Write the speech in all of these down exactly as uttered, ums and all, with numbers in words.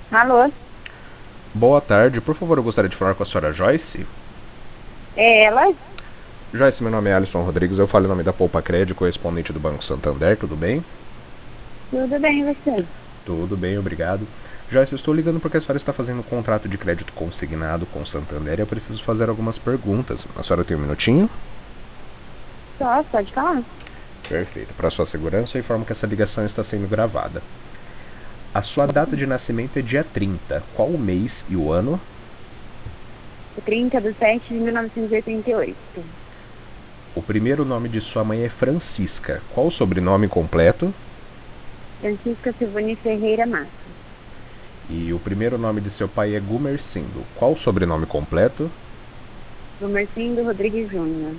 Alô? Boa tarde, por favor, eu gostaria de falar com a senhora Joyce. É ela? Joyce, meu nome é Alisson Rodrigues, eu falo em nome da Poupa Crédito, correspondente do Banco Santander, tudo bem? Tudo bem, e você? Tudo bem, obrigado. Joyce, eu estou ligando porque a senhora está fazendo um contrato de crédito consignado com o Santander e eu preciso fazer algumas perguntas. A senhora tem um minutinho? Só, pode falar. Perfeito. Para sua segurança, eu informo que essa ligação está sendo gravada. A sua data de nascimento é dia trinta. Qual o mês e o ano? trinta de sete de mil novecentos e oitenta e oito. O primeiro nome de sua mãe é Francisca. Qual o sobrenome completo? Francisca Silvani Ferreira Massa. E o primeiro nome de seu pai é Gumercindo. Qual o sobrenome completo? Gumercindo Rodrigues Júnior.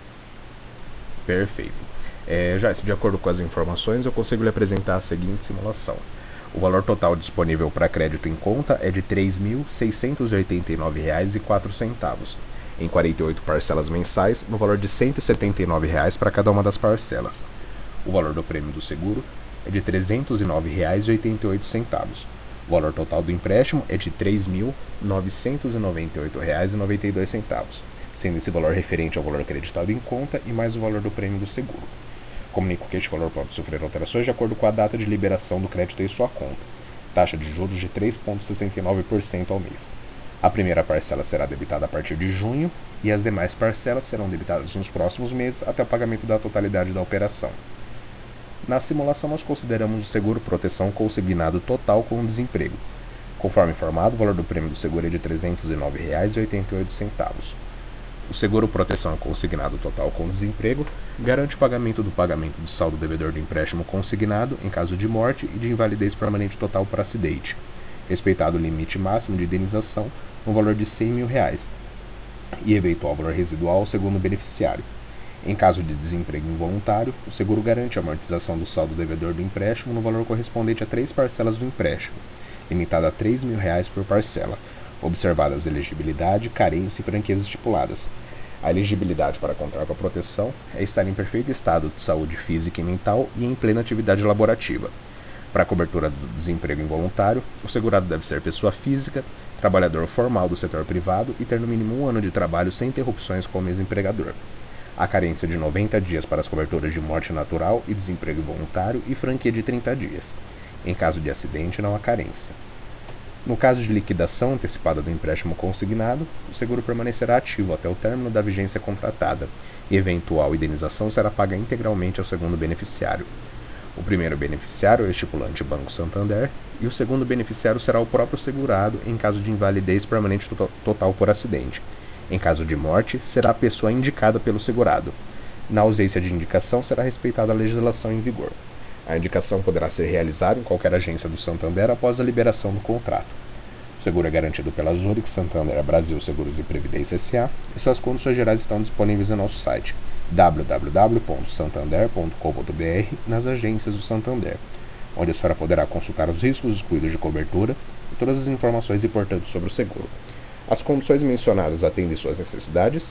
Perfeito. É, Joyce, de acordo com as informações, eu consigo lhe apresentar a seguinte simulação. O valor total disponível para crédito em conta é de três mil seiscentos e oitenta e nove reais e quatro centavos, em quarenta e oito parcelas mensais, no valor de cento e setenta e nove reais para cada uma das parcelas. O valor do prêmio do seguro é de trezentos e nove reais e oitenta e oito centavos. O valor total do empréstimo é de três mil novecentos e noventa e oito reais e noventa e dois centavos, sendo esse valor referente ao valor acreditado em conta e mais o valor do prêmio do seguro. Comunico que este valor pode sofrer alterações de acordo com a data de liberação do crédito em sua conta. Taxa de juros de três vírgula sessenta e nove por cento ao mês. A primeira parcela será debitada a partir de junho e as demais parcelas serão debitadas nos próximos meses até o pagamento da totalidade da operação. Na simulação, nós consideramos o seguro proteção consignado total com o desemprego. Conforme informado, o valor do prêmio do seguro é de trezentos e nove reais e oitenta e oito centavos. O seguro proteção consignado total com desemprego garante o pagamento do pagamento do saldo devedor do empréstimo consignado em caso de morte e de invalidez permanente total por acidente, respeitado o limite máximo de indenização no valor de cem mil reais e eventual valor residual ao segundo beneficiário. Em caso de desemprego involuntário, o seguro garante a amortização do saldo devedor do empréstimo no valor correspondente a três parcelas do empréstimo, limitada a três mil reais por parcela, observadas elegibilidade, carência e franqueza estipuladas. A elegibilidade para contrato à proteção é estar em perfeito estado de saúde física e mental e em plena atividade laborativa. Para a cobertura do desemprego involuntário, o segurado deve ser pessoa física, trabalhador formal do setor privado e ter no mínimo um ano de trabalho sem interrupções com o mesmo empregador. Há carência de noventa dias para as coberturas de morte natural e desemprego involuntário e franquia de trinta dias. Em caso de acidente, não há carência. No caso de liquidação antecipada do empréstimo consignado, o seguro permanecerá ativo até o término da vigência contratada e eventual indenização será paga integralmente ao segundo beneficiário. O primeiro beneficiário é o estipulante Banco Santander e o segundo beneficiário será o próprio segurado em caso de invalidez permanente total por acidente. Em caso de morte, será a pessoa indicada pelo segurado. Na ausência de indicação, será respeitada a legislação em vigor. A indicação poderá ser realizada em qualquer agência do Santander após a liberação do contrato. O seguro é garantido pela Zurich Santander Brasil Seguros e Previdência S A e suas condições gerais estão disponíveis em nosso site w w w ponto santander ponto com ponto b r nas agências do Santander, onde a senhora poderá consultar os riscos e os cuidados de cobertura e todas as informações importantes sobre o seguro. As condições mencionadas atendem suas necessidades?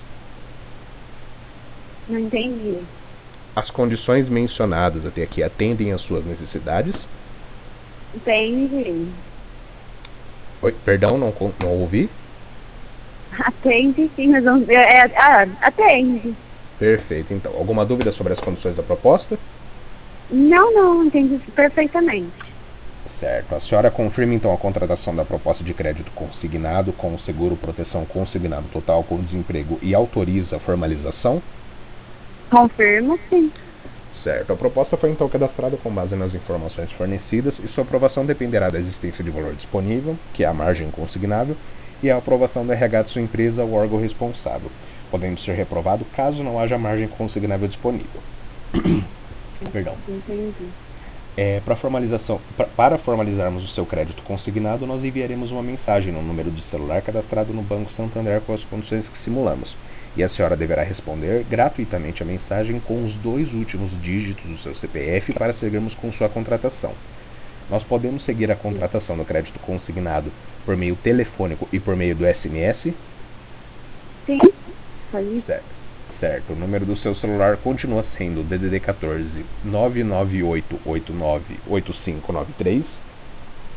Não entendi. As condições mencionadas até aqui atendem às suas necessidades? Entendi. Oi, perdão, não, não ouvi? Atende sim, mas não. É, é, ah, atende. Perfeito, então. Alguma dúvida sobre as condições da proposta? Não, não, entendi perfeitamente. Certo. A senhora confirma então a contratação da proposta de crédito consignado com o seguro proteção consignado total com desemprego e autoriza a formalização? Confirmo, sim. Certo. A proposta foi então cadastrada com base nas informações fornecidas e sua aprovação dependerá da existência de valor disponível, que é a margem consignável, e a aprovação do R H de sua empresa ou órgão responsável, podendo ser reprovado caso não haja margem consignável disponível. Perdão. Entendi. É, para, formalização, pra, para formalizarmos o seu crédito consignado, nós enviaremos uma mensagem no número de celular cadastrado no Banco Santander com as condições que simulamos. E a senhora deverá responder gratuitamente a mensagem com os dois últimos dígitos do seu C P F para seguirmos com sua contratação. Nós podemos seguir a contratação do crédito consignado por meio telefônico e por meio do S M S? Sim, pode. Certo. Certo. O número do seu celular continua sendo o D D D quatorze nove nove oito oito nove oito cinco nove três.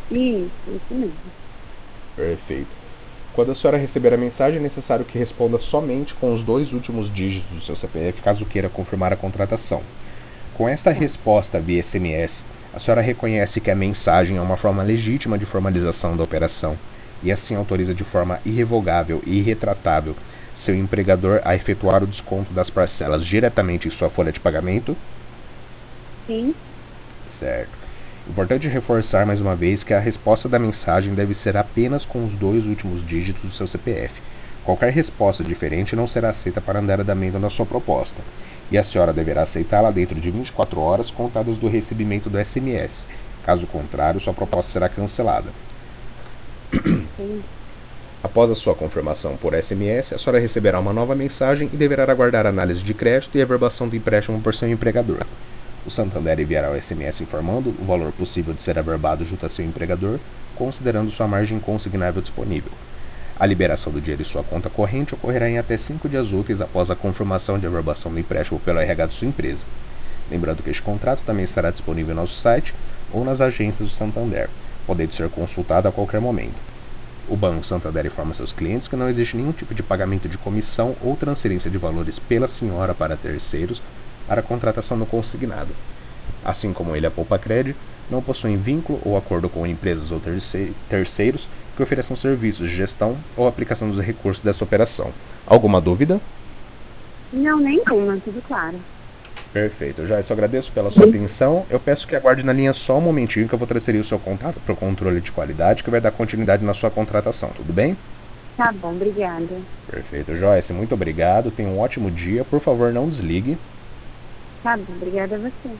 Isso, isso mesmo. Perfeito. Quando a senhora receber a mensagem, é necessário que responda somente com os dois últimos dígitos do seu C P F, caso queira confirmar a contratação. Com esta Tá. resposta via S M S, a senhora reconhece que a mensagem é uma forma legítima de formalização da operação e assim autoriza de forma irrevogável e irretratável seu empregador a efetuar o desconto das parcelas diretamente em sua folha de pagamento? Sim. Certo. Importante reforçar mais uma vez que a resposta da mensagem deve ser apenas com os dois últimos dígitos do seu C P F. Qualquer resposta diferente não será aceita para dar andamento na sua proposta, e a senhora deverá aceitá-la dentro de vinte e quatro horas contadas do recebimento do S M S. Caso contrário, sua proposta será cancelada. Sim. Após a sua confirmação por S M S, a senhora receberá uma nova mensagem e deverá aguardar a análise de crédito e a averbação do empréstimo por seu empregador. O Santander enviará o S M S informando o valor possível de ser averbado junto a seu empregador, considerando sua margem consignável disponível. A liberação do dinheiro em sua conta corrente ocorrerá em até cinco dias úteis após a confirmação de averbação do empréstimo pelo R H de sua empresa. Lembrando que este contrato também estará disponível no nosso site ou nas agências do Santander, podendo ser consultado a qualquer momento. O Banco Santander informa seus clientes que não existe nenhum tipo de pagamento de comissão ou transferência de valores pela senhora para terceiros para a contratação do consignado. Assim como ele, a Poupa Cred não possuem vínculo ou acordo com empresas ou terceiros que ofereçam serviços de gestão ou aplicação dos recursos dessa operação. Alguma dúvida? Não, nenhuma, tudo claro. Perfeito. Já, eu só agradeço pela sua atenção. Eu peço que aguarde na linha só um momentinho que eu vou transferir o seu contato para o controle de qualidade que vai dar continuidade na sua contratação, tudo bem? Tá bom, obrigada. Perfeito, Joyce. Muito obrigado. Tenha um ótimo dia. Por favor, não desligue. Tá bom, obrigada a você.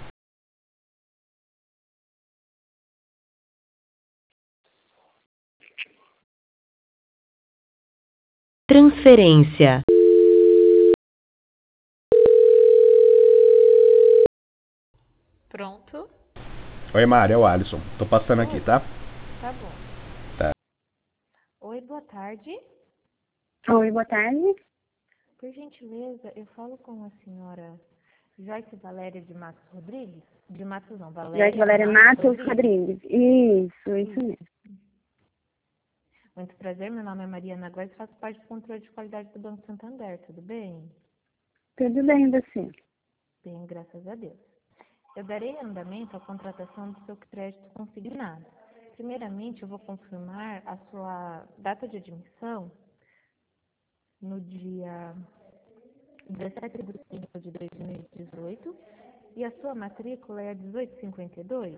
Transferência. Pronto? Oi, Mário, é o Alisson. Tô passando aqui, Oi. tá? Tá bom. Tá. Oi, boa tarde. Oi, boa tarde. Por gentileza, eu falo com a senhora Joyce Valéria de Matos Rodrigues? De Matos não, Valéria, Joyce Valéria Matos Rodrigues. Isso, isso mesmo. Muito prazer, meu nome é Mariana Góes, faço parte do controle de qualidade do Banco Santander, tudo bem? Tudo bem, você? Bem, graças a Deus. Eu darei andamento à contratação do seu crédito consignado. Primeiramente, eu vou confirmar a sua data de admissão no dia dezessete de cinco de dois mil e dezoito e a sua matrícula é a dezoito cinquenta e dois.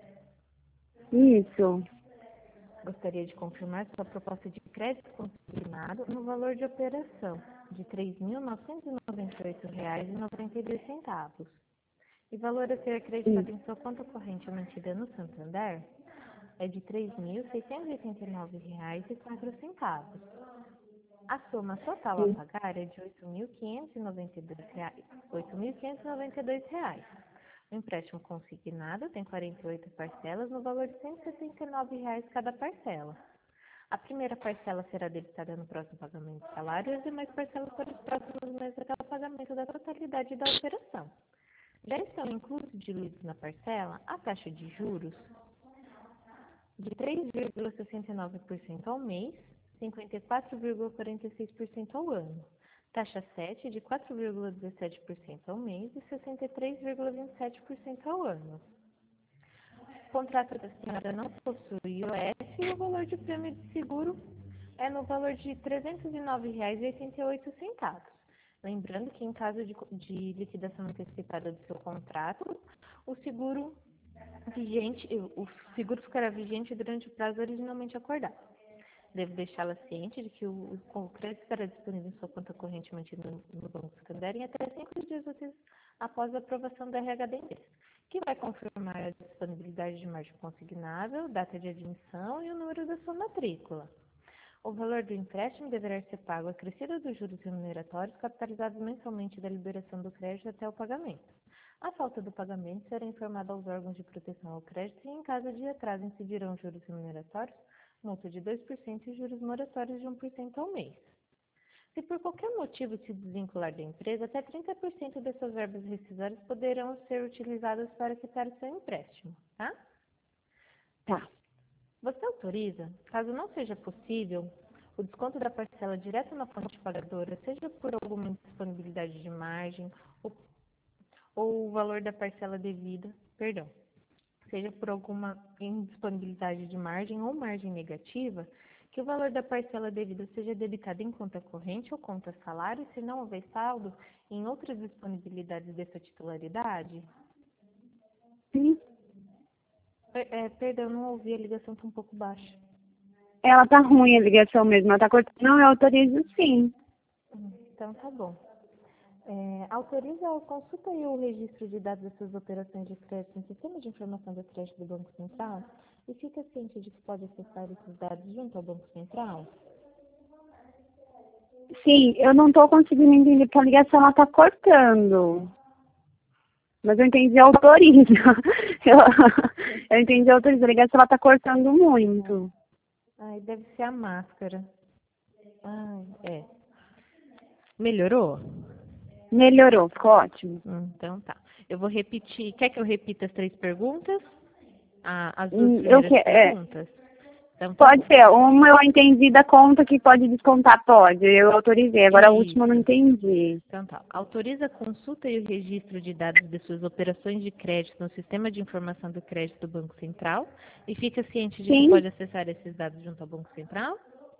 Isso. Gostaria de confirmar sua proposta de crédito consignado no valor de operação de três mil novecentos e noventa e oito reais e noventa e dois centavos. E valor a ser acreditado em sua conta corrente mantida no Santander é de três mil seiscentos e oitenta e nove reais e quatro centavos. A soma total a pagar é de oito mil quinhentos e noventa e dois reais. oito mil quinhentos e noventa e dois reais. O empréstimo consignado tem quarenta e oito parcelas no valor de cento e setenta e nove reais cada parcela. A primeira parcela será debitada no próximo pagamento de salário e as demais parcelas para os próximos meses até o pagamento da totalidade da operação. Já estão inclusos diluídos na parcela a taxa de juros de três vírgula sessenta e nove por cento ao mês, cinquenta e quatro vírgula quarenta e seis por cento ao ano. Taxa sete de quatro vírgula dezessete por cento ao mês e sessenta e três vírgula vinte e sete por cento ao ano. O contrato da senhora não possui I O F e o valor de prêmio de seguro é no valor de trezentos e nove reais e oitenta e oito centavos. Lembrando que em caso de, de liquidação antecipada do seu contrato, o seguro vigente, o seguro ficará vigente durante o prazo originalmente acordado. Devo deixá-la ciente de que o, o crédito estará disponível em sua conta corrente mantida no, no Banco Santander em até cinco dias úteis após a aprovação da R H D empresa, que vai confirmar a disponibilidade de margem consignável, data de admissão e o número da sua matrícula. O valor do empréstimo deverá ser pago acrescido dos juros remuneratórios capitalizados mensalmente da liberação do crédito até o pagamento. A falta do pagamento será informada aos órgãos de proteção ao crédito e, em caso de atraso, incidirão juros remuneratórios, multa de dois por cento e juros moratórios de um por cento ao mês. Se por qualquer motivo se desvincular da empresa, até trinta por cento dessas verbas rescisórias poderão ser utilizadas para quitar o seu empréstimo, tá? Tá. Você autoriza, caso não seja possível, o desconto da parcela direto na fonte pagadora, seja por alguma indisponibilidade de margem ou, ou o valor da parcela devida, perdão, seja por alguma indisponibilidade de margem ou margem negativa, que o valor da parcela devida seja debitado em conta corrente ou conta salário, se não houver saldo em outras disponibilidades dessa titularidade? Sim. Per- é, perdão, não ouvi, a ligação está um pouco baixa. Ela tá ruim a ligação mesmo, ela tá cortando. Não, eu autorizo sim. Hum, Então tá bom. É, autoriza a consulta e o registro de dados das suas operações de crédito no sistema de informação do crédito do Banco Central e fica ciente de que pode acessar esses dados junto ao Banco Central? Sim, eu não tô conseguindo entender porque a ligação ela tá cortando. Mas eu entendi autoriza. Eu, eu entendi autoriza. A ligação ela tá cortando muito. Ai, deve ser a máscara. Ai, é. Melhorou? Melhorou, ficou ótimo. Hum, Então tá. Eu vou repetir. Quer que eu repita as três perguntas? Ah, as duas Hum, Eu primeiras que, é, perguntas? Então tá pode bom. ser. Uma eu entendi da conta que pode descontar, pode. Eu autorizei. Agora a última eu não Isso. entendi. Então tá. Autoriza a consulta e o registro de dados de suas operações de crédito no sistema de informação do crédito do Banco Central e fica ciente de que Sim, pode acessar esses dados junto ao Banco Central?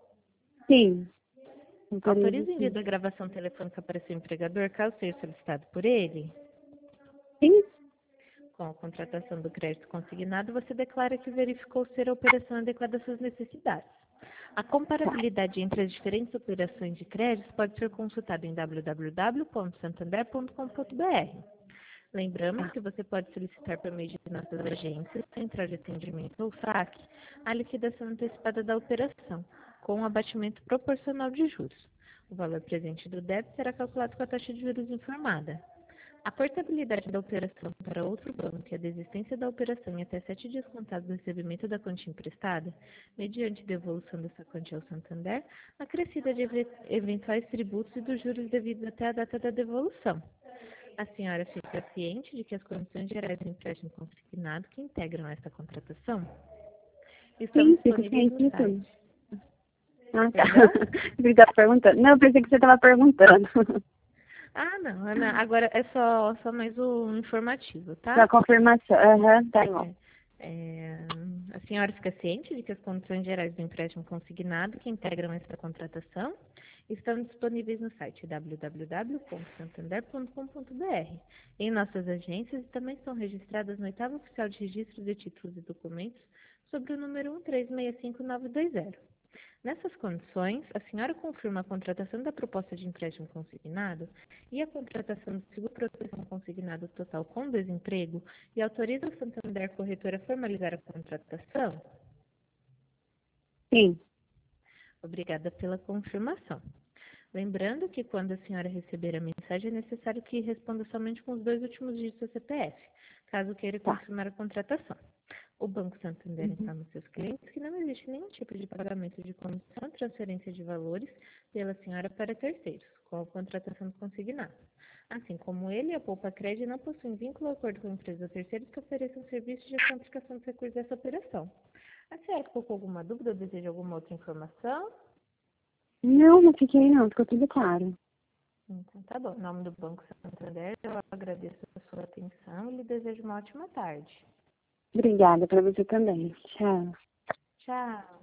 sim. Autorizo Autoriza o envio sim. da gravação telefônica para seu empregador, caso seja solicitado por ele? Sim, Com a contratação do crédito consignado, você declara que verificou ser a operação adequada às suas necessidades. A comparabilidade entre as diferentes operações de crédito pode ser consultada em w w w ponto santander ponto com ponto b r. Lembramos tá. que você pode solicitar por meio de nossas agências, central de atendimento ou saque, a liquidação antecipada da operação, com um abatimento proporcional de juros. O valor presente do débito será calculado com a taxa de juros informada. A portabilidade da operação para outro banco e a desistência da operação em até sete dias contados do recebimento da quantia emprestada, mediante devolução dessa quantia ao Santander, acrescida de eventuais tributos e dos juros devidos até a data da devolução. A senhora fica ciente de que as condições gerais do empréstimo consignado que integram esta contratação estão Sim, fico disponíveis ciente no de tudo. site. Ah, tá. Perdão? Você estava perguntando. Não, eu pensei que você estava perguntando. Ah, não, Ana, agora é só, só mais um informativo, Pra tá? confirmação. Aham, tá bom. É, a senhora fica ciente de que as condições gerais do empréstimo consignado que integram esta contratação estão disponíveis no site w w w ponto santander ponto com ponto b r. Em nossas agências e também são registradas no oitavo oficial de registro de títulos e documentos sobre o número um três seis cinco nove dois zero. Nessas condições, a senhora confirma a contratação da proposta de empréstimo consignado e a contratação do seguro proteção consignado total com desemprego e autoriza o Santander Corretora a formalizar a contratação? Sim, Obrigada pela confirmação. Lembrando que quando a senhora receber a mensagem, é necessário que responda somente com os dois últimos dígitos do C P F, caso queira tá. confirmar a contratação. O Banco Santander Uhum. informa seus clientes que não existe nenhum tipo de pagamento de comissão, transferência de valores pela senhora para terceiros, com a contratação do consignado. Assim como ele e a Poupa Crédito não possuem vínculo ou acordo com empresas ou terceiros que ofereçam serviços de aplicação dos recursos dessa operação. A senhora ficou com alguma dúvida ou deseja alguma outra informação? Não, não fiquei não, ficou tudo claro. Então tá bom. Em nome do Banco Santander, eu agradeço a sua atenção e lhe desejo uma ótima tarde. Obrigada para você também. Tchau. Tchau.